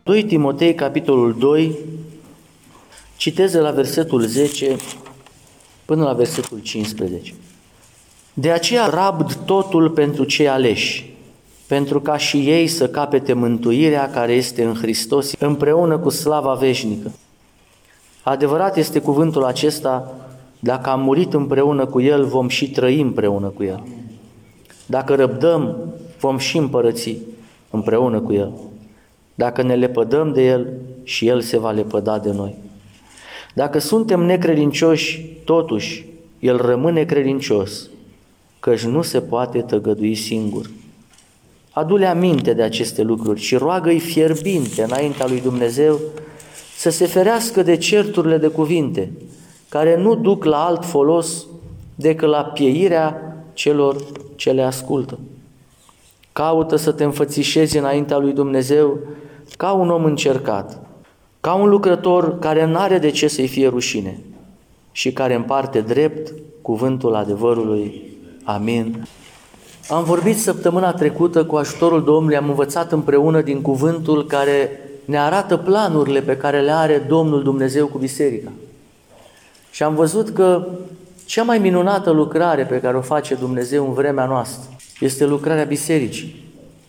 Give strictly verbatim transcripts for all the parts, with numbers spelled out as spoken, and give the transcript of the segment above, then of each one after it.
doi Timotei, capitolul doi, citez de la versetul zece până la versetul cincisprezece. De aceea rabd totul pentru cei aleși, pentru ca și ei să capete mântuirea care este în Hristos împreună cu slava veșnică. Adevărat este cuvântul acesta, dacă am murit împreună cu El, vom și trăi împreună cu El. Dacă răbdăm, vom și împărăți împreună cu El. Dacă ne lepădăm de El, și El se va lepăda de noi. Dacă suntem necredincioși, totuși, El rămâne credincios, căci nu se poate tăgădui singur. Adu-le aminte de aceste lucruri și roagă-i fierbinte înaintea lui Dumnezeu să se ferească de certurile de cuvinte, care nu duc la alt folos decât la pieirea celor ce le ascultă. Caută să te înfățișezi înaintea lui Dumnezeu ca un om încercat, ca un lucrător care n-are de ce să-i fie rușine și care împarte drept cuvântul adevărului. Amin. Am vorbit săptămâna trecută, cu ajutorul Domnului, am învățat împreună din cuvântul care ne arată planurile pe care le are Domnul Dumnezeu cu biserica. Și am văzut că cea mai minunată lucrare pe care o face Dumnezeu în vremea noastră este lucrarea bisericii.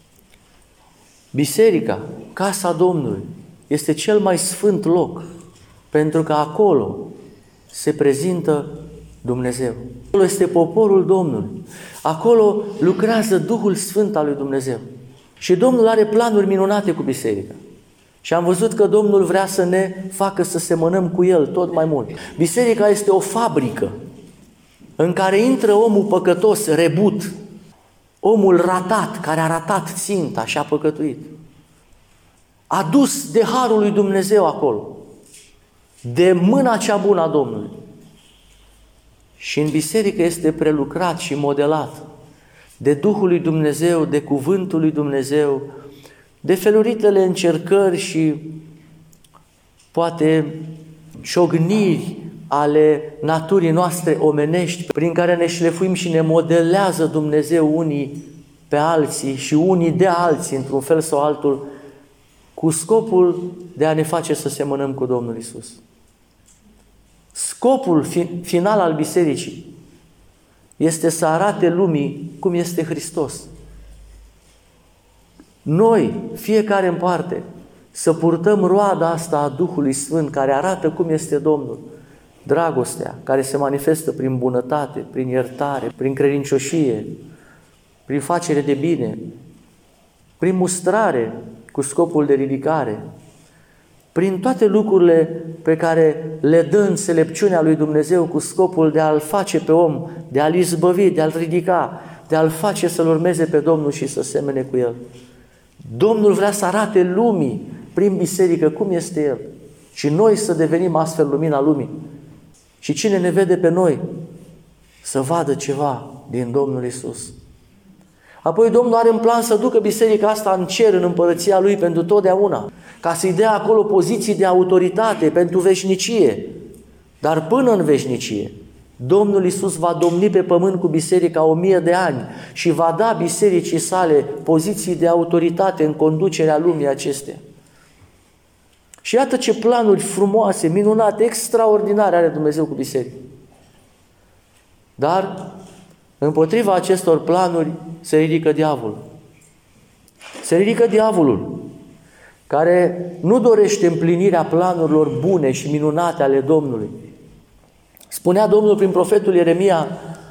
Biserica, casa Domnului, este cel mai sfânt loc, pentru că acolo se prezintă Dumnezeu. Acolo este poporul Domnului. Acolo lucrează Duhul Sfânt al lui Dumnezeu. Și Domnul are planuri minunate cu biserica. Și am văzut că Domnul vrea să ne facă să semănăm cu El tot mai mult. Biserica este o fabrică în care intră omul păcătos, rebut, omul ratat, care a ratat ținta și a păcătuit. Adus de harul lui Dumnezeu acolo, de mâna cea bună a Domnului. Și în biserică este prelucrat și modelat de Duhul lui Dumnezeu, de cuvântul lui Dumnezeu, de feluritele încercări și poate ciocniri ale naturii noastre omenești, prin care ne șlefuim și ne modelează Dumnezeu unii pe alții și unii de alții, într-un fel sau altul, cu scopul de a ne face să semănăm cu Domnul Iisus. Scopul final al bisericii este să arate lumii cum este Hristos. Noi, fiecare în parte, să purtăm roada asta a Duhului Sfânt care arată cum este Domnul. Dragostea care se manifestă prin bunătate, prin iertare, prin credincioșie, prin facere de bine, prin mustrare cu scopul de ridicare, prin toate lucrurile pe care le dă înțelepciunea lui Dumnezeu cu scopul de a-l face pe om, de a-l izbăvi, de a-l ridica, de a-l face să-l urmeze pe Domnul și să semene cu el. Domnul vrea să arate lumii prin biserică cum este El și noi să devenim astfel lumina lumii. Și cine ne vede pe noi să vadă ceva din Domnul Iisus. Apoi Domnul are în plan să ducă biserica asta în cer, în împărăția Lui pentru totdeauna, ca să-i dea acolo poziții de autoritate pentru veșnicie. Dar până în veșnicie, Domnul Iisus va domni pe pământ cu biserica o mie de ani și va da bisericii sale poziții de autoritate în conducerea lumii acesteia. Și iată ce planuri frumoase, minunate, extraordinare are Dumnezeu cu biserica. Dar împotriva acestor planuri se ridică diavolul. Se ridică diavolul, care nu dorește împlinirea planurilor bune și minunate ale Domnului. Spunea Domnul prin profetul Ieremia: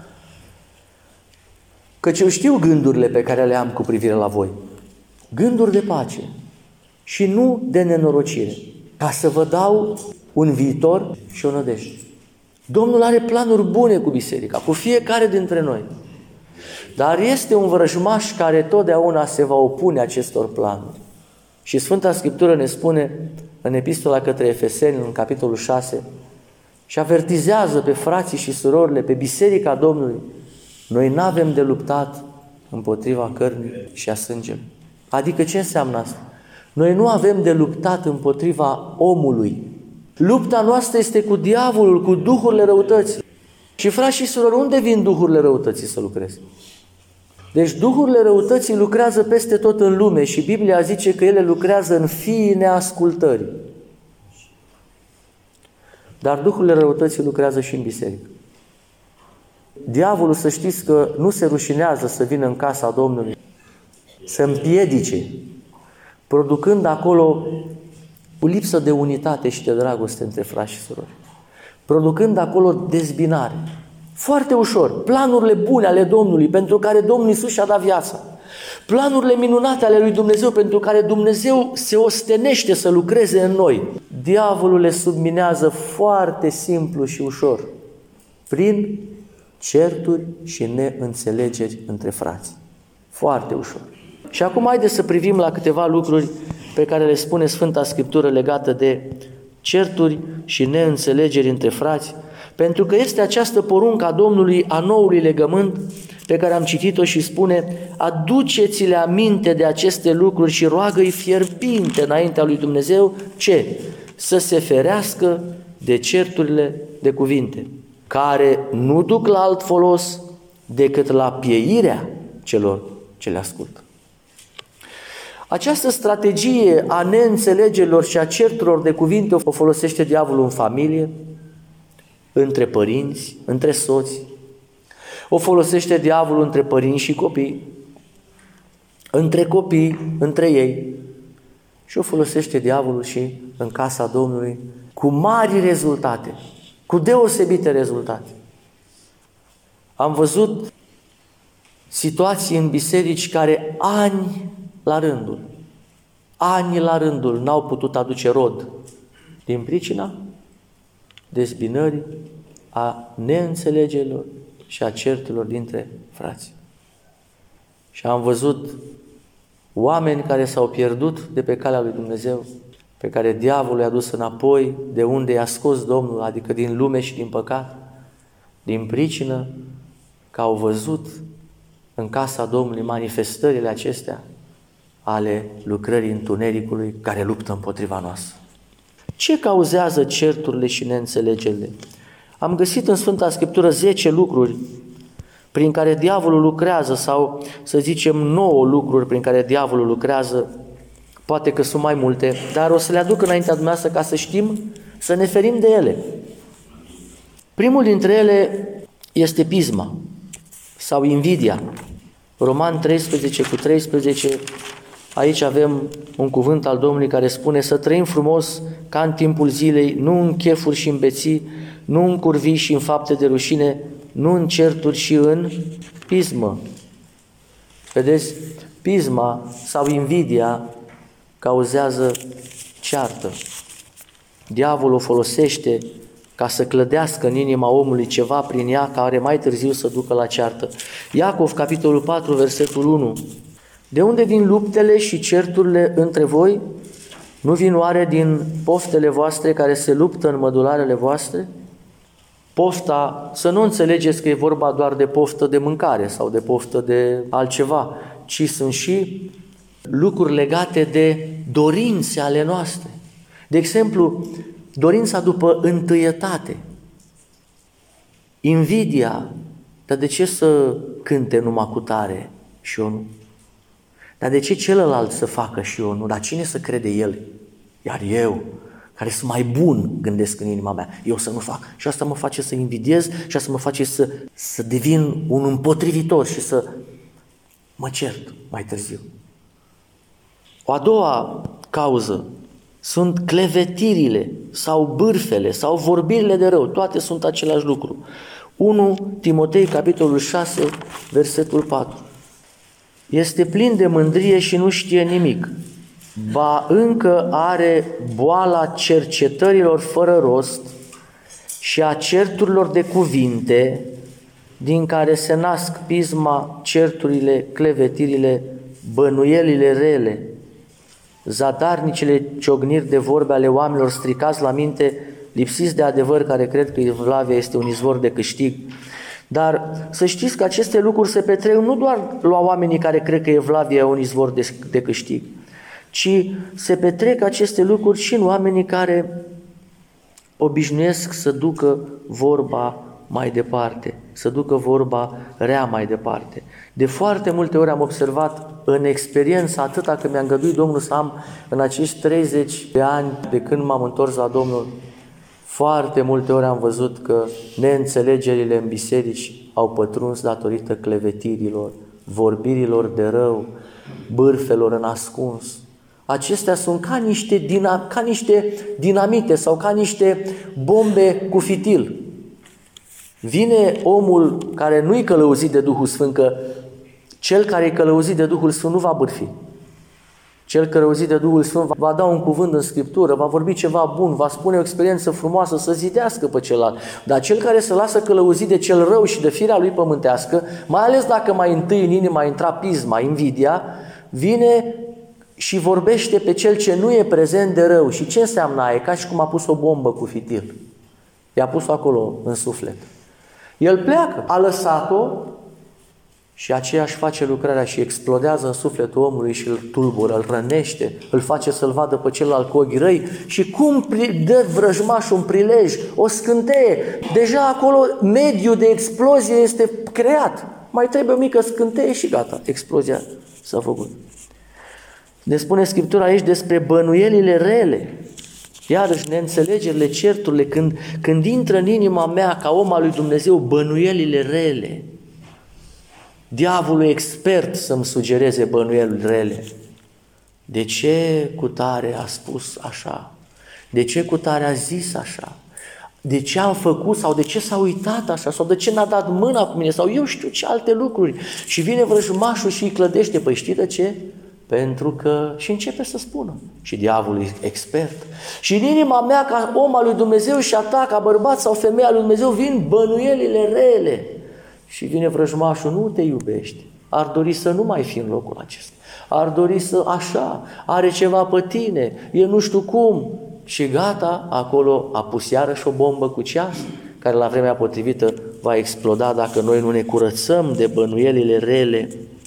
căci eu știu gândurile pe care le am cu privire la voi, gânduri de pace și nu de nenorocire, ca să vă dau un viitor și o nădejde. Domnul are planuri bune cu biserica, cu fiecare dintre noi. Dar este un vrăjmaș care totdeauna se va opune acestor planuri. Și Sfânta Scriptură ne spune în Epistola către Efeseni, în capitolul șase, și avertizează pe frații și surorile, pe biserica Domnului: noi n-avem de luptat împotriva cărnii și a sângelui. Adică ce înseamnă asta? Noi nu avem de luptat împotriva omului. Lupta noastră este cu diavolul, cu duhurile răutății. Și frați și surori, unde vin duhurile răutății să lucreze? Deci duhurile răutății lucrează peste tot în lume și Biblia zice că ele lucrează în fiii neascultării. Dar duhurile răutății lucrează și în biserică. Diavolul, să știți că nu se rușinează să vină în casa Domnului, să împiedice, producând acolo o lipsă de unitate și de dragoste între frați și surori, producând acolo dezbinare. Foarte ușor, planurile bune ale Domnului pentru care Domnul Iisus și-a dat viața, planurile minunate ale lui Dumnezeu pentru care Dumnezeu se ostenește să lucreze în noi, diavolul le subminează foarte simplu și ușor, prin certuri și neînțelegeri între frați. Foarte ușor. Și acum haideți să privim la câteva lucruri pe care le spune Sfânta Scriptură legată de certuri și neînțelegeri între frați, pentru că este această poruncă a Domnului a noului legământ pe care am citit-o și spune: aduceți-le aminte de aceste lucruri și roagă-i fierbinte înaintea lui Dumnezeu, ce? Să se ferească de certurile de cuvinte, care nu duc la alt folos decât la pieirea celor ce le ascultă. Această strategie a neînțelegerilor și a certurilor de cuvinte o folosește diavolul în familie, între părinți, între soți, o folosește diavolul între părinți și copii, între copii, între ei, și o folosește diavolul și în casa Domnului cu mari rezultate, cu deosebite rezultate. Am văzut situații în biserici care ani la rândul, ani la rândul n-au putut aduce rod din pricina dezbinării, a neînțelegerilor și a certurilor dintre frați. Și am văzut oameni care s-au pierdut de pe calea lui Dumnezeu, pe care diavolul i-a dus înapoi de unde i-a scos Domnul, adică din lume și din păcat, din pricină că au văzut în casa Domnului manifestările acestea ale lucrării întunericului care luptă împotriva noastră. Ce cauzează certurile și neînțelegerile? Am găsit în Sfânta Scriptură zece lucruri prin care diavolul lucrează, sau să zicem nouă lucruri prin care diavolul lucrează, poate că sunt mai multe, dar o să le aduc înaintea dumneavoastră ca să știm, să ne ferim de ele. Primul dintre ele este pisma sau invidia. Roman treisprezece cu treisprezece, aici avem un cuvânt al Domnului care spune: să trăim frumos ca în timpul zilei, nu în chefuri și în beții, nu în curvii și în fapte de rușine, nu în certuri și în pismă. Vedeți, pisma sau invidia cauzează ceartă. Diavolul o folosește ca să clădească în inima omului ceva prin ea care mai târziu să ducă la ceartă. Iacov, capitolul patru, versetul unu. De unde vin luptele și certurile între voi? Nu vin oare din poftele voastre care se luptă în mădularele voastre? Pofta, să nu înțelegeți că e vorba doar de poftă de mâncare sau de poftă de altceva, ci sunt și lucruri legate de dorințe ale noastre. De exemplu, dorința după întâietate, invidia, dar de ce să cânte numai cu tare și eu nu? Dar de ce celălalt să facă și eu nu? Dar cine să crede el? Iar eu, care sunt mai bun, gândesc în inima mea, eu să nu fac. Și asta mă face să invidiez și asta mă face să, să devin un împotrivitor și să mă cert mai târziu. O a doua cauză sunt clevetirile sau bârfele sau vorbirile de rău. Toate sunt același lucru. unu Timotei, capitolul șase, versetul patru. Este plin de mândrie și nu știe nimic, ba încă are boala cercetărilor fără rost și a certurilor de cuvinte, din care se nasc pisma, certurile, clevetirile, bănuielile rele, zadarnicele ciogniri de vorbe ale oamenilor stricați la minte, lipsiți de adevăr, care cred că evlavia este un izvor de câștig. Dar să știți că aceste lucruri se petrec nu doar la oamenii care cred că evlavia e un izvor de, de câștig, ci se petrec aceste lucruri și în oamenii care obișnuiesc să ducă vorba mai departe, să ducă vorba rea mai departe. De foarte multe ori am observat în experiență, atâta că mi-a îngăduit Domnul să am în acești treizeci de ani de când m-am întors la Domnul, foarte multe ori am văzut că neînțelegerile în biserici au pătruns datorită clevetirilor, vorbirilor de rău, bârfelor în ascuns. Acestea sunt ca niște, dinam- ca niște dinamite sau ca niște bombe cu fitil. Vine omul care nu-i călăuzit de Duhul Sfânt, că cel care e călăuzit de Duhul Sfânt nu va bârfi. Cel călăuzit de Duhul Sfânt va da un cuvânt în Scriptură, va vorbi ceva bun, va spune o experiență frumoasă să zidească pe celălalt. Dar cel care se lasă călăuzit de cel rău și de firea lui pământească, mai ales dacă mai întâi în inima a intrat pisma, invidia, vine și vorbește pe cel ce nu e prezent de rău. Și ce înseamnă aia? E ca și cum a pus o bombă cu fitil. I-a pus-o acolo în suflet. El pleacă, a lăsat-o și aceea își face lucrarea și explodează în sufletul omului și îl tulbură, îl rănește, îl face să-l vadă pe celălalt cu ochii răi și cum dă vrăjmașul un prilej, o scânteie. Deja acolo mediul de explozie este creat. Mai trebuie o mică scânteie și gata, explozia s-a făcut. Ne spune Scriptura aici despre bănuielile rele. Iarăși neînțelegerile, certurile, când, când intră în inima mea ca om al lui Dumnezeu bănuielile rele. Diavolul e expert să-mi sugereze bănuieli rele. De ce cutare a spus așa? De ce cutare a zis așa? De ce am făcut sau de ce s-a uitat așa? Sau de ce n-a dat mâna cu mine? Sau eu știu ce alte lucruri. Și vine vrăjmașul și îi clădește. Păi știi de ce? Pentru că și începe să spună. Și diavolul e expert. Și în inima mea ca om al lui Dumnezeu și a ta ca bărbat sau femeia lui Dumnezeu vin bănuielile rele. Și vine vrăjmașul, nu te iubești. Ar dori să nu mai fi în locul acesta. Ar dori să așa, are ceva pe tine, e nu știu cum. Și gata, acolo a pus iarăși o bombă cu ceas, care la vremea potrivită va exploda dacă noi nu ne curățăm de bănuielile rele.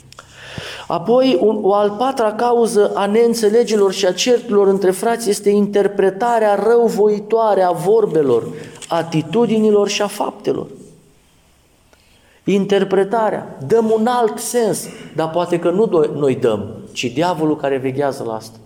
Apoi, un, o al patra cauză a neînțelegerilor și a certurilor între frați este interpretarea răuvoitoare a vorbelor, atitudinilor și a faptelor. Interpretarea. Dăm un alt sens, dar poate că nu noi dăm, ci diavolul care veghează la asta.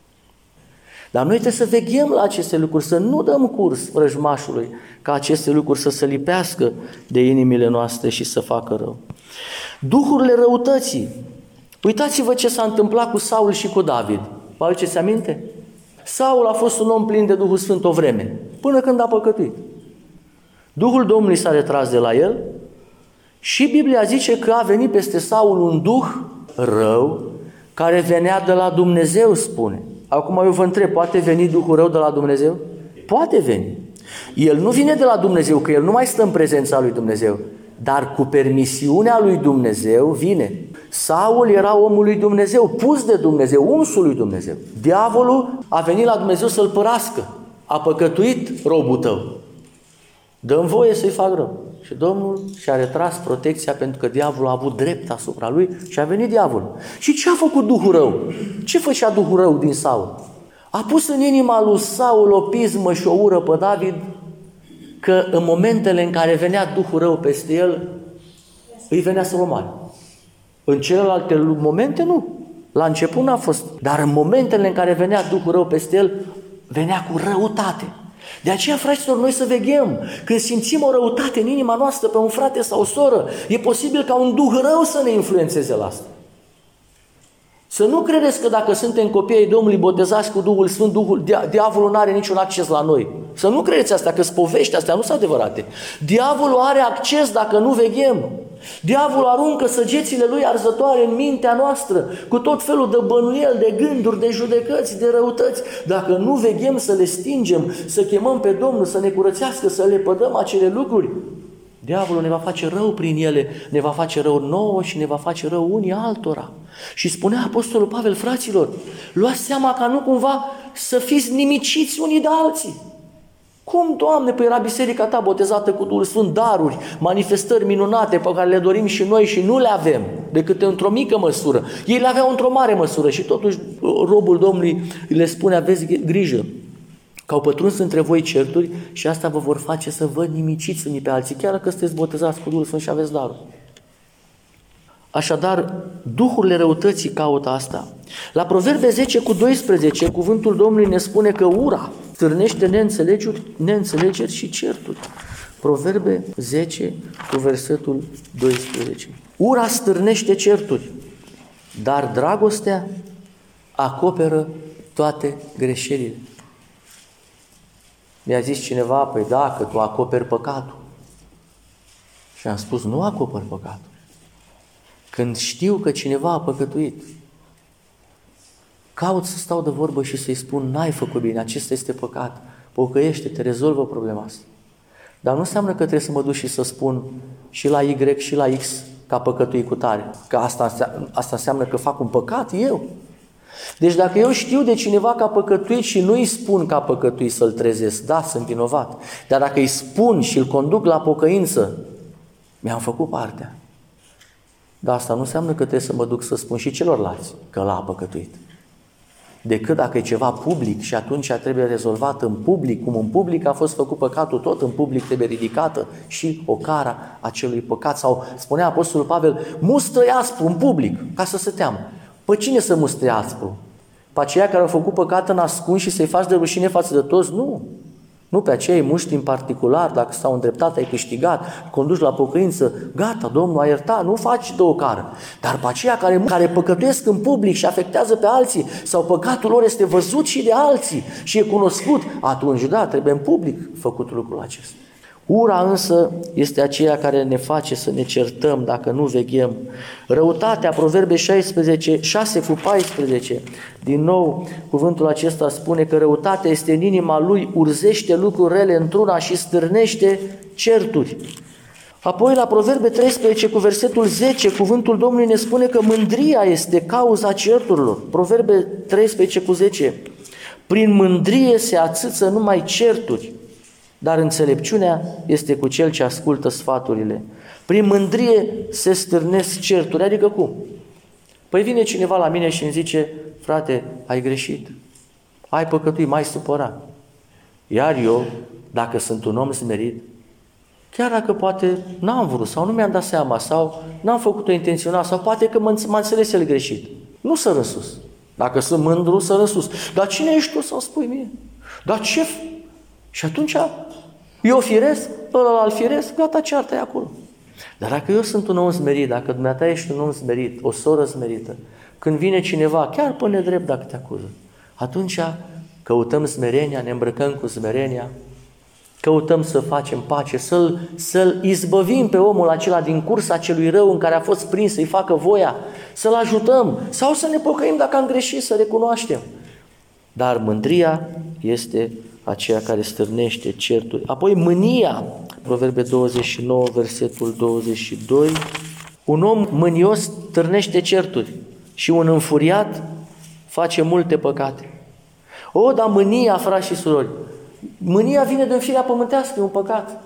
Dar noi trebuie să veghem la aceste lucruri, să nu dăm curs vrăjmașului, ca aceste lucruri să se lipească de inimile noastre și să facă rău. Duhurile răutății. Uitați-vă ce s-a întâmplat cu Saul și cu David. Vă aduceți aminte? Saul a fost un om plin de Duhul Sfânt o vreme, până când a păcătuit. Duhul Domnului s-a retras de la el și Biblia zice că a venit peste Saul un duh rău care venea de la Dumnezeu, spune. Acum eu vă întreb, poate veni Duhul rău de la Dumnezeu? Poate veni. El nu vine de la Dumnezeu, că el nu mai stă în prezența lui Dumnezeu, dar cu permisiunea lui Dumnezeu vine. Saul era omul lui Dumnezeu, pus de Dumnezeu, unsul lui Dumnezeu. Diavolul a venit la Dumnezeu să-l părască. A păcătuit robul tău. Dă-mi voie să-i fac rău. Și Domnul și-a retras protecția pentru că diavolul a avut drept asupra lui și a venit diavolul. Și ce a făcut Duhul rău? Ce făcea Duhul rău din Saul? A pus în inima lui Saul o pismă și o ură pe David, că în momentele în care venea Duhul rău peste el, îi venea să-l omoare. În celelalte momente nu. La început n-a fost. Dar în momentele în care venea Duhul rău peste el, venea cu răutate. De aceea, fraților, noi să veghem. Când simțim o răutate în inima noastră pe un frate sau o soră, e posibil ca un duh rău să ne influențeze la asta. Să nu credeți că dacă suntem copii ai Domnului botezați cu Duhul Sfânt, Duhul, diavolul nu are niciun acces la noi. Să nu credeți asta, că spovești astea nu sunt adevărate. Diavolul are acces dacă nu veghem. Diavolul aruncă săgețile lui arzătoare în mintea noastră, cu tot felul de bănuieli, de gânduri, de judecăți, de răutăți. Dacă nu veghem să le stingem, să chemăm pe Domnul să ne curățească, să le pădăm acele lucruri, diavolul ne va face rău prin ele, ne va face rău nouă și ne va face rău unii altora. Și spunea Apostolul Pavel, fraților, luați seama ca nu cumva să fiți nimiciți unii de alții. Cum, Doamne, păi era biserica ta botezată cu Duhul Sfânt, daruri, manifestări minunate pe care le dorim și noi și nu le avem, decât într-o mică măsură. Ei le aveau într-o mare măsură și totuși robul Domnului le spune, aveți grijă. Că au pătruns între voi certuri și asta vă vor face să vă nimiciți unii pe alții, chiar dacă sunteți botezați cu Duhul Sfânt și aveți darul. Așadar, duhurile răutății caută asta. La Proverbe zece cu doisprezece, cuvântul Domnului ne spune că ura stârnește neînțelegeri, neînțelegeri și certuri. Proverbe zece cu versetul doisprezece. Ura stârnește certuri, dar dragostea acoperă toate greșelile. Mi-a zis cineva, păi dacă tu acoperi păcatul. Și am spus, nu acopăr păcatul. Când știu că cineva a păcătuit, caut să stau de vorbă și să-i spun, n-ai făcut bine, acesta este păcat, pocăiește-te, rezolvă problema asta. Dar nu înseamnă că trebuie să mă duc și să spun și la Y și la X că a păcătuit cu tare, că asta înseamnă, asta înseamnă că fac un păcat eu. Deci dacă eu știu de cineva că a păcătuit și nu îi spun că a păcătuit să-l trezesc, da, sunt vinovat, dar dacă îi spun și îl conduc la pocăință, mi-am făcut partea. Dar asta nu înseamnă că trebuie să mă duc să spun și celorlalți că l-a păcătuit. Decât dacă e ceva public și atunci trebuie rezolvat în public, cum în public a fost făcut păcatul, tot în public trebuie ridicată și o cara acelui păcat. Sau spunea Apostolul Pavel, mustră-i aspru în public, ca să se teamă. Păi cine să mustră aspru? Pe aceia care au făcut păcat în ascuns și să-i faci de rușine față de toți? Nu. Nu pe acei muști în particular, dacă s-au îndreptat, ai câștigat, conduci la pocăință, gata, Domnul a iertat, nu faci două cară. Dar pe aceia care, care păcătuiesc în public și afectează pe alții, sau păcatul lor este văzut și de alții și e cunoscut, atunci da, trebuie în public făcut lucrul acesta. Ura însă este aceea care ne face să ne certăm dacă nu veghem. Răutatea, Proverbe șaisprezece, șase cu paisprezece, din nou cuvântul acesta spune că răutatea este în inima lui, urzește lucruri rele într-una și stârnește certuri. Apoi la Proverbe treisprezece cu versetul zece, cuvântul Domnului ne spune că mândria este cauza certurilor. Proverbe treisprezece cu zece, prin mândrie se ațâță numai certuri, dar înțelepciunea este cu cel ce ascultă sfaturile. Prin mândrie se stârnesc certuri. Adică cum? Păi vine cineva la mine și îmi zice, frate, ai greșit, ai păcătuit, m-ai supărat. Iar eu, dacă sunt un om smerit, chiar dacă poate n-am vrut sau nu mi-am dat seama sau n-am făcut-o intenționat sau poate că m-a înțeles el greșit, nu să răsus. Dacă sunt mândru, să răsus. Dar cine ești tu să-mi spui mie? Dar ce... Și atunci eu firesc, ăla îl firesc, gata, ceartă-i acolo. Dar dacă eu sunt un om smerit, dacă dumneata ești un om smerit, o soră smerită, când vine cineva, chiar pe nedrept dacă te acuză, atunci căutăm smerenia, ne îmbrăcăm cu smerenia, căutăm să facem pace, să-l, să-l izbăvim pe omul acela din cursa celui rău în care a fost prins, să-i facă voia, să-l ajutăm sau să ne pocăim dacă am greșit, să recunoaștem. Dar mândria este aceea care stârnește certuri. Apoi mânia, Proverbe douăzeci și nouă, versetul douăzeci și doi, un om mânios stârnește certuri și un înfuriat face multe păcate. O, dar mânia, frați și surori, mânia vine din firea pământească, e un păcat.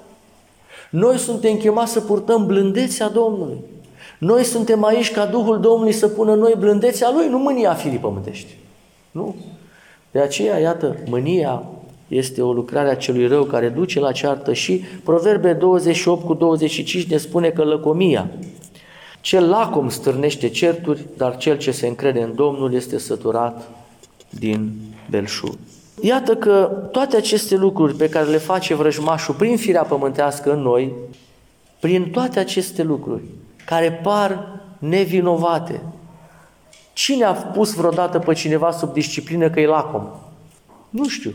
Noi suntem chemați să purtăm blândețea Domnului. Noi suntem aici ca Duhul Domnului să pună în noi blândețea Lui, nu mânia firii pământești. Nu? De aceea, iată, mânia este o lucrare a celui rău care duce la ceartă și Proverbe douăzeci și opt cu douăzeci și cinci ne spune că lăcomia, cel lacom stârnește certuri, dar cel ce se încrede în Domnul este săturat din belșug. Iată că toate aceste lucruri pe care le face vrăjmașul prin firea pământească în noi, prin toate aceste lucruri care par nevinovate, cine a pus vreodată pe cineva sub disciplină că e lacom? Nu știu.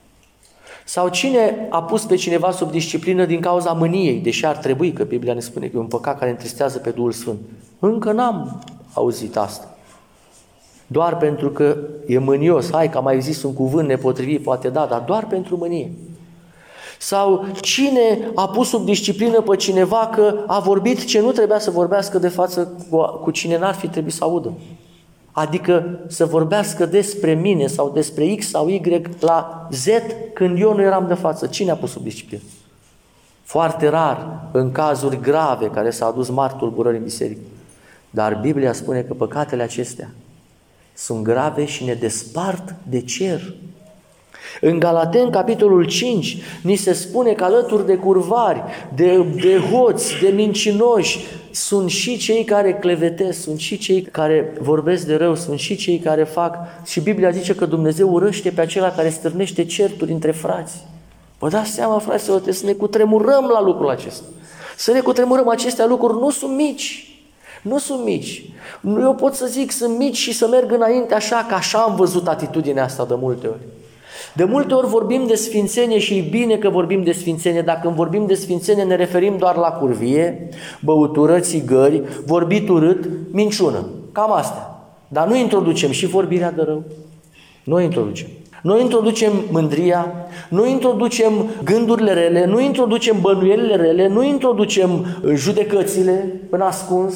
Sau cine a pus pe cineva sub disciplină din cauza mâniei, deși ar trebui, că Biblia ne spune că e un păcat care întristează pe Duhul Sfânt. Încă n-am auzit asta. Doar pentru că e mânios, hai că am mai zis un cuvânt nepotrivit, poate da, dar doar pentru mânie. Sau cine a pus sub disciplină pe cineva că a vorbit ce nu trebuia să vorbească de față cu, cu cine n-ar fi trebuit să audă. Adică să vorbească despre mine sau despre X sau Y la Z când eu nu eram de față. Cine a pus sub disciplină? Foarte rar, în cazuri grave care s-a adus mari tulburări în biserică. Dar Biblia spune că păcatele acestea sunt grave și ne despart de cer. În Galateni, capitolul cinci, ni se spune că alături de curvari, de, de hoți, de mincinoși, sunt și cei care clevetesc, sunt și cei care vorbesc de rău, sunt și cei care fac. Și Biblia zice că Dumnezeu urăște pe acela care stârnește certuri între frați. Vă dați seama, fraților, trebuie să ne cutremurăm la lucrul acesta. Să ne cutremurăm, acestea lucruri nu sunt mici. Nu sunt mici. Eu pot să zic, sunt mici și să merg înainte așa, că așa am văzut atitudinea asta de multe ori. De multe ori vorbim de sfințenie și e bine că vorbim de sfințenie. Dacă când vorbim de sfințenie ne referim doar la curvie, băutură, țigări, vorbit urât, minciună. Cam astea. Dar nu introducem și vorbirea de rău. Nu introducem. Noi introducem mândria, nu introducem gândurile rele, nu introducem bănuielile rele, nu introducem judecățile în ascuns.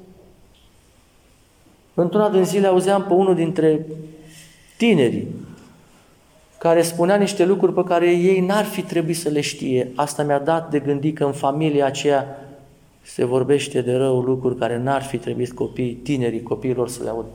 Într-una din zile auzeam pe unul dintre tinerii care spunea niște lucruri pe care ei n-ar fi trebuit să le știe. Asta mi-a dat de gândit că în familia aceea se vorbește de rău, lucruri care n-ar fi trebuit copiii, tinerii copiilor să le audă.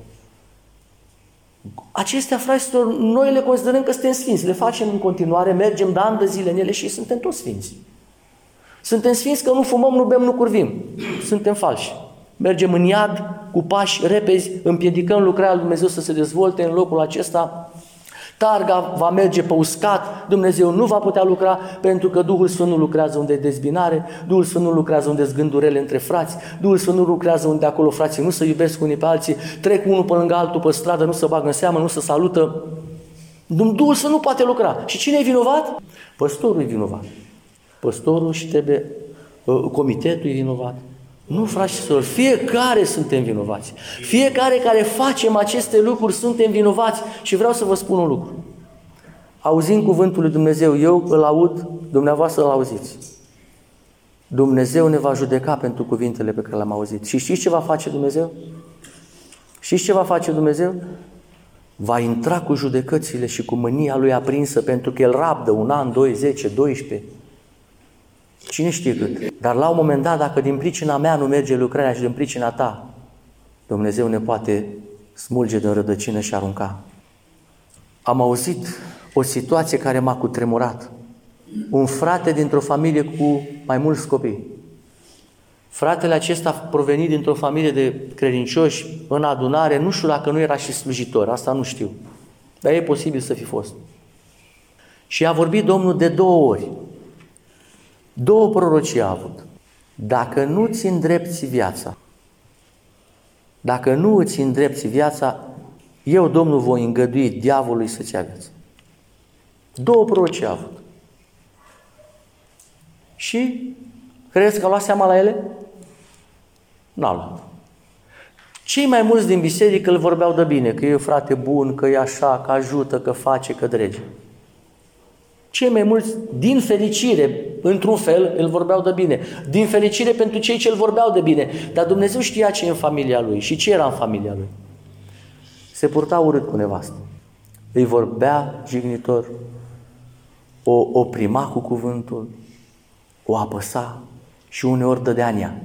Acestea, fraților, noi le considerăm că suntem sfinți, le facem în continuare, mergem de ani de zile în ele și suntem toți sfinți. Suntem sfinți că nu fumăm, nu bem, nu curvim. Suntem falși. Mergem în iad cu pași repezi, împiedicăm lucrarea lui Dumnezeu să se dezvolte în locul acesta. Targa va merge pe uscat, Dumnezeu nu va putea lucra pentru că Duhul Sfânt nu lucrează unde e dezbinare, Duhul Sfânt nu lucrează unde sunt gândurile între frați, Duhul Sfânt nu lucrează unde acolo frații nu se iubesc unii pe alții, trec unul pe lângă altul pe stradă, nu se bagă în seamă, nu se salută. Duhul Sfânt nu poate lucra. Și cine e vinovat? Păstorul e vinovat. Păstorul și trebuie, comitetul e vinovat. Nu, fraților, fiecare suntem vinovați. Fiecare care facem aceste lucruri suntem vinovați. Și vreau să vă spun un lucru. Auzind cuvântul lui Dumnezeu, eu îl aud, dumneavoastră îl auziți. Dumnezeu ne va judeca pentru cuvintele pe care le-am auzit. Și știți ce va face Dumnezeu? Știți ce va face Dumnezeu? Va intra cu judecățile și cu mânia lui aprinsă, pentru că el rabdă un an, doi, zece, doisprezece. Cine știe cât? Dar la un moment dat, dacă din pricina mea nu merge lucrarea și din pricina ta, Dumnezeu ne poate smulge din rădăcină și arunca. Am auzit o situație care m-a cutremurat. Un frate dintr-o familie cu mai mulți copii. Fratele acesta provenit dintr-o familie de credincioși în adunare, nu știu dacă nu era și slujitor, asta nu știu, dar e posibil să fi fost. Și a vorbit Domnul de două ori. Două prorocii a avut. Dacă nu ți îndrepți viața, dacă nu îți îndrepți viața, eu, Domnul, voi îngădui diavolului să-ți ia viața. Două prorocii a avut. Și credeți că a luat seama la ele? N-a luat. Cei mai mulți din biserică îl vorbeau de bine, că e frate bun, că e așa, că ajută, că face, că drege. Cei mai mulți, din fericire, într-un fel, îl vorbeau de bine. Din fericire pentru cei ce îl vorbeau de bine. Dar Dumnezeu știa ce e în familia lui și ce era în familia lui. Se purta urât cu nevastă. Îi vorbea jignitor, o oprima cu cuvântul, o apăsa și uneori dădea în ea.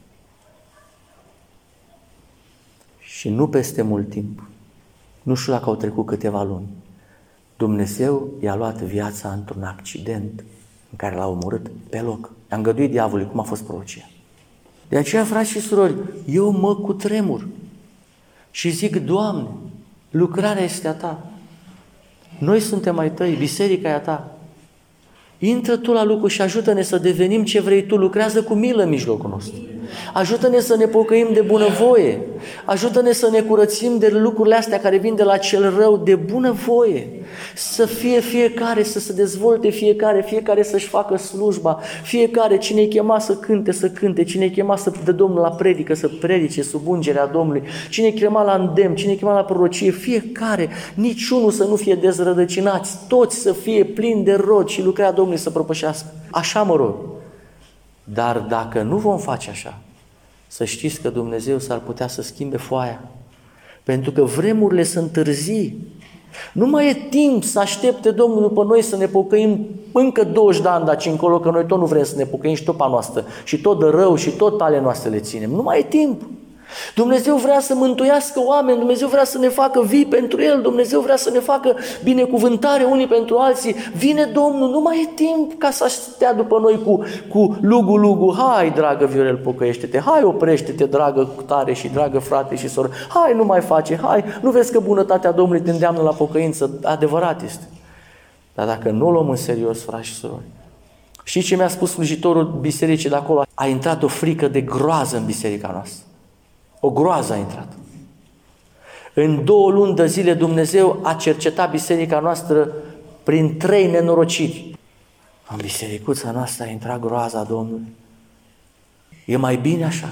Și nu peste mult timp, nu știu dacă au trecut câteva luni, Dumnezeu i-a luat viața într-un accident în care l-a omorât pe loc. I-a îngăduit diavolului, cum a fost prorocia. De aceea, frați și surori, eu mă cutremur și zic, Doamne, lucrarea este a Ta. Noi suntem ai Tăi, biserica e a Ta. Intră Tu la lucru și ajută-ne să devenim ce vrei Tu, lucrează cu milă în mijlocul nostru. Ajută-ne să ne pocăim de bunăvoie. Ajută-ne să ne curățim de lucrurile astea care vin de la cel rău de bunăvoie. Să fie fiecare, să se dezvolte fiecare, fiecare să-și facă slujba, fiecare, cine-i chema să cânte, să cânte, cine-i chema să dă Domnul la predică, să predice sub ungerea Domnului, cine-i chema la îndemn, cine-i chema la prorocie, fiecare, niciunul să nu fie dezrădăcinați, toți să fie plini de rod și lucrarea Domnului să propășească. Așa mă rog. Dar dacă nu vom face așa, să știți că Dumnezeu s-ar putea să schimbe foaia. Pentru că vremurile sunt târzii. Nu mai e timp să aștepte Domnul după noi să ne pocăim încă douăzeci de ani de aici încolo, că noi tot nu vrem să ne pocăim și tot pa noastră. Și tot de rău și tot pe ale noastre le ținem. Nu mai e timp. Dumnezeu vrea să mântuiască oameni, Dumnezeu vrea să ne facă vii pentru El, Dumnezeu vrea să ne facă binecuvântare unii pentru alții. Vine Domnul, nu mai e timp ca să stea după noi cu, cu lugu-lugu. Hai, dragă Viorel, pocăiește-te, hai, oprește-te, dragă tare și dragă frate și soră, hai, nu mai face, hai, nu vezi că bunătatea Domnului te îndeamnă la pocăință, adevărat este. Dar dacă nu o luăm în serios, frați și surori, știți ce mi-a spus slujitorul bisericii de acolo? A intrat o frică de groază în biserica noastră. O groază a intrat. În două luni de zile Dumnezeu a cercetat biserica noastră prin trei nenorociri. În bisericuța noastră a intrat groaza Domnului. E mai bine așa.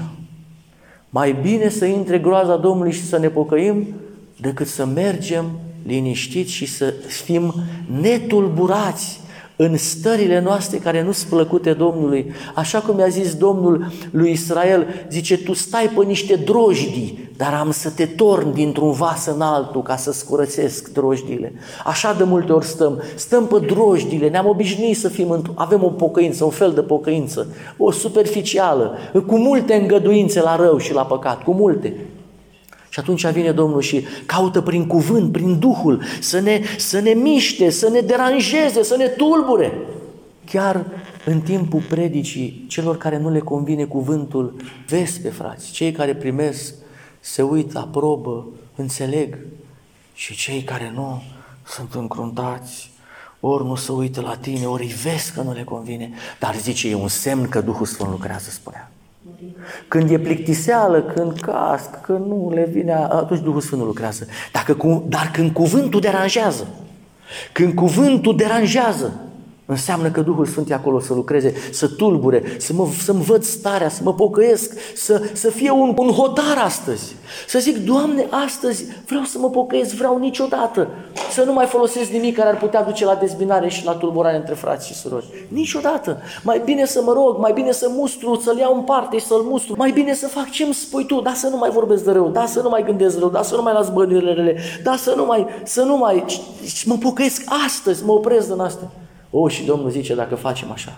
Mai bine să intre groaza Domnului și să ne pocăim decât să mergem liniștiți și să fim netulburați în stările noastre care nu sunt plăcute Domnului. Așa cum i-a zis Domnul lui Israel, zice, tu stai pe niște drojdii, dar am să te torn dintr-un vas în altul ca să scurățesc drojdile. Așa de multe ori stăm, stăm pe drojdile, ne-am obișnuit să fim, avem o pocăință, un fel de pocăință, o superficială, cu multe îngăduințe la rău și la păcat, cu multe. Și atunci vine Domnul și caută prin cuvânt, prin Duhul, să ne, să ne miște, să ne deranjeze, să ne tulbure. Chiar în timpul predicii, celor care nu le convine cuvântul, vezi pe frați, cei care primesc, se uită, aprobă, înțeleg, și cei care nu sunt încruntați, ori nu se uită la tine, ori îi vezi că nu le convine, dar zice, e un semn că Duhul Sfânt lucrează, spunea. Când e plictiseală, când casc, când nu le vine, atunci Duhul Sfânt nu lucrează. Dacă, dar când cuvântul deranjează, când cuvântul deranjează, înseamnă că Duhul Sfânt e acolo să lucreze, să tulbure, să mă, să-mi văd starea, să mă pocăiesc, să, să fie un, un hotar astăzi. Să zic, Doamne, astăzi vreau să mă pocăiesc, vreau niciodată să nu mai folosesc nimic care ar putea duce la dezbinare și la tulburare între frați și surori. Niciodată. Mai bine să mă rog, mai bine să mustru, să-l iau în parte și să-l mustru. Mai bine să fac ce-mi spui tu, dar să nu mai vorbesc de rău, dar să nu mai gândesc rău, dar să nu mai las bănurile rele, dar să nu mai, să nu mai, mă pocăiesc astăzi, mă opresc din asta. O, și Domnul zice, dacă facem așa,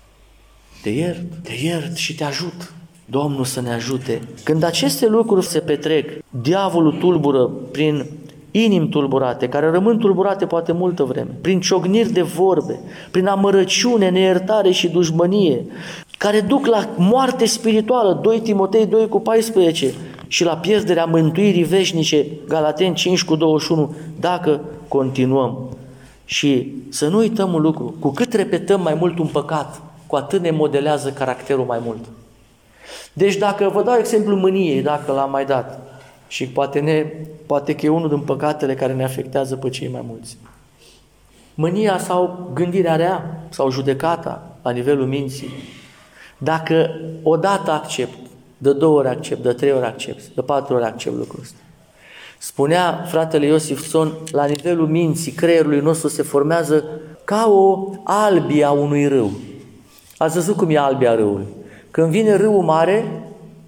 te iert, te iert și te ajut. Domnul să ne ajute. Când aceste lucruri se petrec, diavolul tulbură prin inimi tulburate, care rămân tulburate poate multă vreme, prin ciocniri de vorbe, prin amărăciune, neiertare și dușmănie, care duc la moarte spirituală, doi Timotei doi cu paisprezece, și la pierderea mântuirii veșnice, Galateni cinci cu douăzeci și unu, dacă continuăm. Și să nu uităm un lucru, cu cât repetăm mai mult un păcat, cu atât ne modelează caracterul mai mult. Deci dacă vă dau exemplu mâniei, dacă l-am mai dat, și poate, ne, poate că e unul din păcatele care ne afectează pe cei mai mulți. Mânia sau gândirea rea sau judecata la nivelul minții, dacă odată accept, de două ori accept, de trei ori accept, de patru ori accept lucrul ăsta. Spunea fratele Iosifson, la nivelul minții, creierului nostru se formează ca o albie a unui râu. Ați văzut cum e albia râului? Când vine râul mare,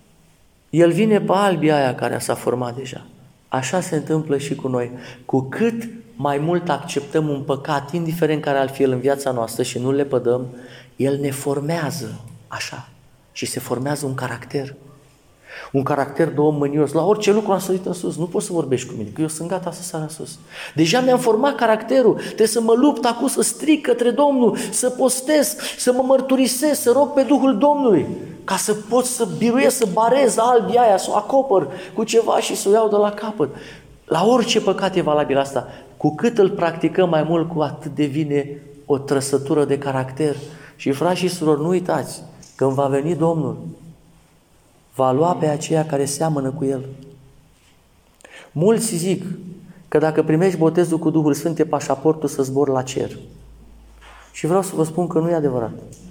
el vine pe albia aia care s-a format deja. Așa se întâmplă și cu noi. Cu cât mai mult acceptăm un păcat, indiferent care ar fi el în viața noastră și nu le pădăm, el ne formează așa și se formează un caracter. Un caracter de om mânios. La orice lucru am sărit în sus. Nu poți să vorbești cu mine, că eu sunt gata să sar în sus. Deja mi-am format caracterul. Trebuie să mă lupt acum, să strig către Domnul, să postez, să mă mărturisesc, să rog pe Duhul Domnului, ca să pot să biruiesc, să barez albia aia, să o acopăr cu ceva și să o iau de la capăt. La orice păcat e valabil asta. Cu cât îl practicăm mai mult, cu atât devine o trăsătură de caracter. Și frați și surori, nu uitați, când va veni Domnul, va lua pe aceia care seamănă cu El. Mulți zic că dacă primești botezul cu Duhul Sfânt e pașaportul să zbori la cer. Și vreau să vă spun că nu e adevărat.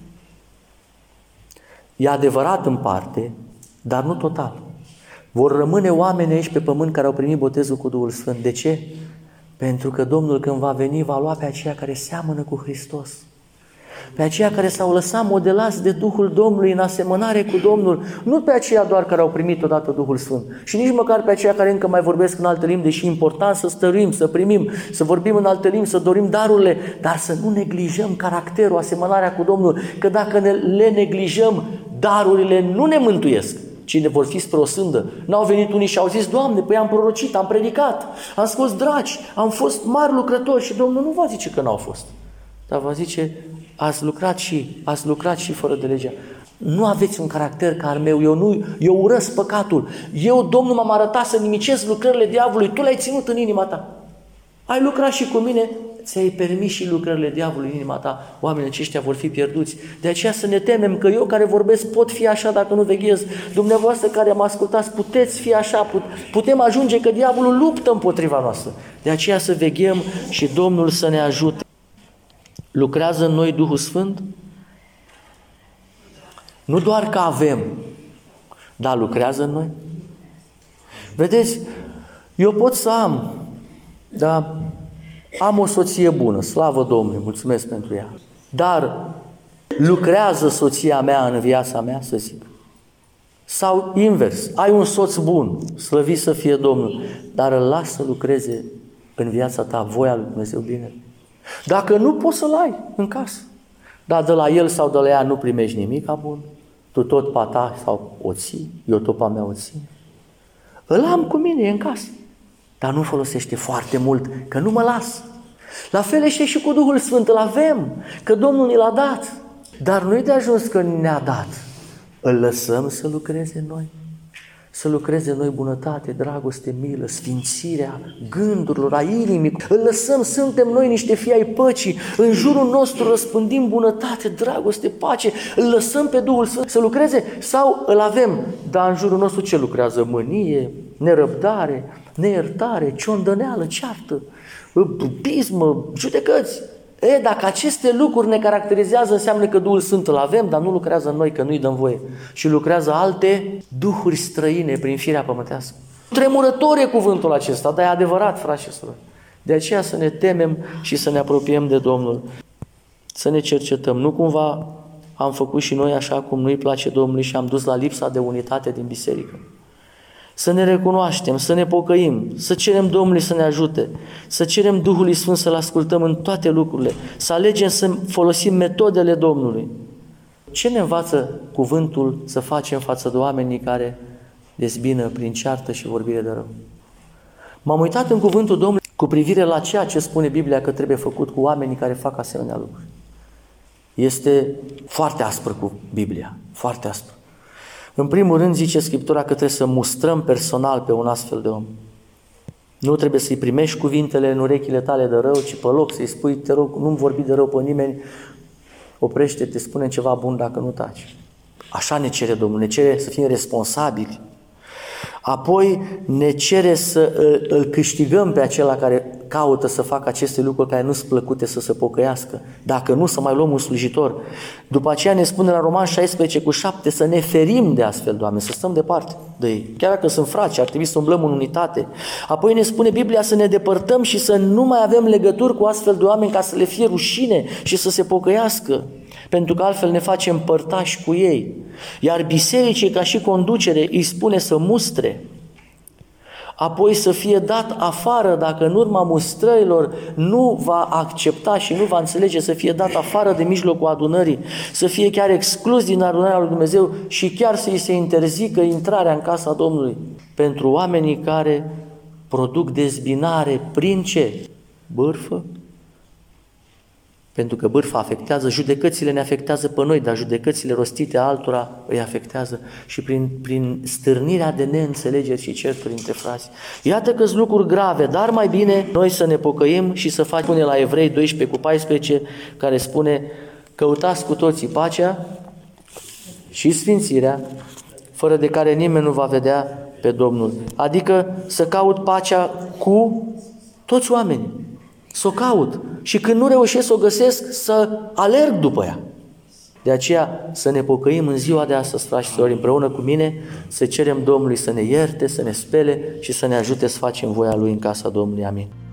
E adevărat în parte, dar nu total. Vor rămâne oameni aici pe pământ care au primit botezul cu Duhul Sfânt. De ce? Pentru că Domnul, când va veni, va lua pe aceia care seamănă cu Hristos. Pe aceia care s-au lăsat modelați de Duhul Domnului în asemănare cu Domnul, nu pe aceia doar care au primit odată Duhul Sfânt și nici măcar pe aceia care încă mai vorbesc în alte limbi, deși e important să stăruim, să primim, să vorbim în alte limbi, să dorim darurile, dar să nu neglijăm caracterul, asemănarea cu Domnul, că dacă ne, le neglijăm, darurile nu ne mântuiesc, cine vor fi spre o sândă. N-au venit unii și au zis, Doamne, păi am prorocit, am predicat, am scos dragi, am fost mari lucrători și Domnul nu va zice că n-au fost. Dar va zice, ați lucrat și, ați lucrat și fără de legea. Nu aveți un caracter ca al meu, eu, nu, eu urăsc păcatul. Eu, Domnul, m-am arătat să nimicesc lucrările diavolului, tu le-ai ținut în inima ta. Ai lucrat și cu mine, ți-ai permis și lucrările diavolului în inima ta. Oamenii aceștia vor fi pierduți. De aceea să ne temem că eu care vorbesc pot fi așa dacă nu veghez. Dumneavoastră care mă ascultați puteți fi așa, putem ajunge că diavolul luptă împotriva noastră. De aceea să veghem și Domnul să ne ajute. Lucrează în noi Duhul Sfânt? Nu doar că avem, dar lucrează în noi. Vedeți, eu pot să am, dar am o soție bună, slavă Domnului, mulțumesc pentru ea. Dar lucrează soția mea în viața mea, să zic. Sau invers, ai un soț bun, slăvit să fie Domnul, dar îl lași să lucreze în viața ta voia lui Dumnezeu bine. Dacă nu, poți să-l ai în casă. Dar de la el sau de la ea nu primești nimic bun. Tu tot pa ta sau o ții, eu tot pa mea o țin. Îl am cu mine, e în casă. Dar nu folosește foarte mult, că nu mă las. La fel este și cu Duhul Sfânt, îl avem, că Domnul ne l-a dat. Dar nu-i de ajuns că ne-a dat. Îl lăsăm să lucreze în noi. Să lucreze în noi bunătate, dragoste, milă, sfințirea gândurilor, a inimii. Îl lăsăm, suntem noi niște fii ai păcii. În jurul nostru răspândim bunătate, dragoste, pace. Îl lăsăm pe Duhul Sfânt să lucreze sau îl avem? Dar în jurul nostru ce lucrează? Mânie, nerăbdare, neiertare, ciondăneală, ceartă, pismă, judecăți. E, dacă aceste lucruri ne caracterizează, înseamnă că Duhul Sfânt îl avem, dar nu lucrează în noi, că nu-i dăm voie. Și lucrează alte duhuri străine prin firea pământească. Tremurător e cuvântul acesta, dar e adevărat, frați și surori. De aceea să ne temem și să ne apropiem de Domnul. Să ne cercetăm. Nu cumva am făcut și noi așa cum nu-i place Domnului și am dus la lipsa de unitate din biserică. Să ne recunoaștem, să ne pocăim, să cerem Domnului să ne ajute, să cerem Duhului Sfânt să-L ascultăm în toate lucrurile, să alegem să folosim metodele Domnului. Ce ne învață cuvântul să facem față de oamenii care dezbină prin ceartă și vorbire de rău? M-am uitat în cuvântul Domnului cu privire la ceea ce spune Biblia că trebuie făcut cu oamenii care fac asemenea lucruri. Este foarte aspră cu Biblia, foarte aspră. În primul rând zice Scriptura că trebuie să mustrăm personal pe un astfel de om. Nu trebuie să-i primești cuvintele în urechile tale de rău, ci pe loc să-i spui, te rog, nu-mi vorbi de rău pe nimeni, oprește-te, spune ceva bun dacă nu taci. Așa ne cere Domnul, ne cere să fim responsabili. Apoi ne cere să îl, îl câștigăm pe acela care caută să facă aceste lucruri care nu-s plăcute să se pocăiască. Dacă nu, să mai luăm un slujitor. După aceea ne spune la Roman șaisprezece cu șapte să ne ferim de astfel de oameni, să stăm departe de ei. Chiar dacă sunt frați, ar trebui să umblăm în unitate. Apoi ne spune Biblia să ne depărtăm și să nu mai avem legături cu astfel de oameni ca să le fie rușine și să se pocăiască. Pentru că altfel ne facem părtași cu ei. Iar bisericii, ca și conducere, îi spune să mustre. Apoi să fie dat afară, dacă în urma mustrărilor nu va accepta și nu va înțelege, să fie dat afară de mijlocul adunării, să fie chiar exclus din adunarea lui Dumnezeu și chiar să îi se interzică intrarea în casa Domnului. Pentru oamenii care produc dezbinare prin ce? Bârfă? Pentru că bârfa afectează, judecățile ne afectează pe noi, dar judecățile rostite altora îi afectează și prin, prin stârnirea de neînțelegeri și certuri între frați. Iată că-s lucruri grave, dar mai bine noi să ne pocăim și să facem, pune la Evrei doisprezece cu paisprezece, care spune, căutați cu toții pacea și sfințirea, fără de care nimeni nu va vedea pe Domnul. Adică să caut pacea cu toți oamenii. Să o caut și când nu reușesc să o găsesc, să alerg după ea. De aceea să ne pocăim în ziua de astăzi, frați și surori, împreună cu mine, să cerem Domnului să ne ierte, să ne spele și să ne ajute să facem voia Lui în casa Domnului. Amin.